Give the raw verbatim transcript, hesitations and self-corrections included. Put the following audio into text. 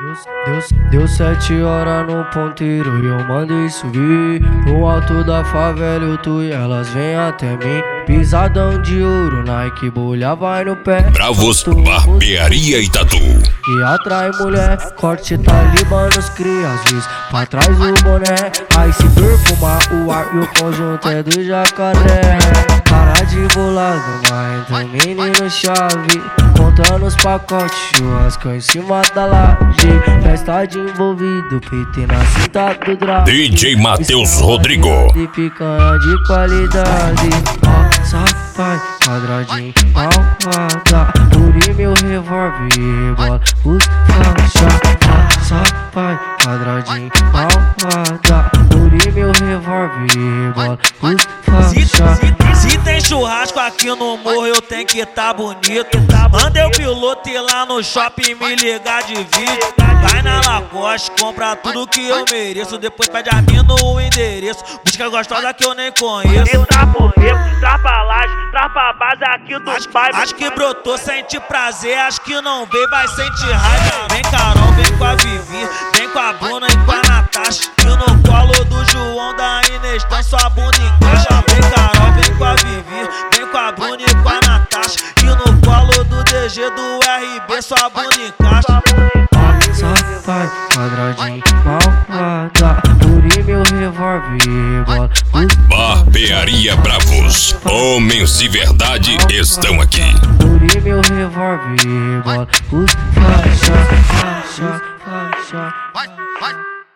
Deu, deu sete horas no ponteiro e eu mandei subir. No alto da favela eu tô e elas vêm até mim. Pisadão de ouro, Nike, bolha vai no pé. Bravos, barbearia e tatu. E atrai mulher, corte talibanos, cria às vezes pra trás o boné. Aí se perfumar o ar e o conjunto é do jacaré. Cara de bolado, mas então menino chave. Contando os pacotes, churrasco em cima da laje. Festa de envolvido, P T na cinta do drag. D J Matheus Rodrigo. De picanha de qualidade. Passa, vai, quadradinho, malvada. Puri meu revólver e rebola os faixa. Passa, vai, quadradinho, malvada. Puri meu revólver e rebola os faixa. Se, se tem churrasco aqui no morro, eu tenho que tá bonito. Mandei o piloto ir lá no shopping me ligar de vídeo. Vai na Lacoste, compra tudo que eu mereço. Depois pede a mim no endereço. Busca gostosa que eu nem conheço. Entra por rico, trapa laje, trapa base aqui dos pais. Acho que brotou, sente prazer. Acho que não veio, vai sentir raiva. Vem Carol, vem com a Vivi, vem com a Bruna e com a Natasha. E no colo do João, da Inês, tá sua bunda encaixa. Vem Carol, vem com a Vivi, vem com a Bruna e com a Natasha. E no colo do D G do R B, sua bunda encaixa. Vai, quadradinho, malvada. Puri meu revólver e rebola os Barbearia Bravos. Homens de verdade estão aqui. Puri meu revólver e rebola os faixa, faixa, faixa.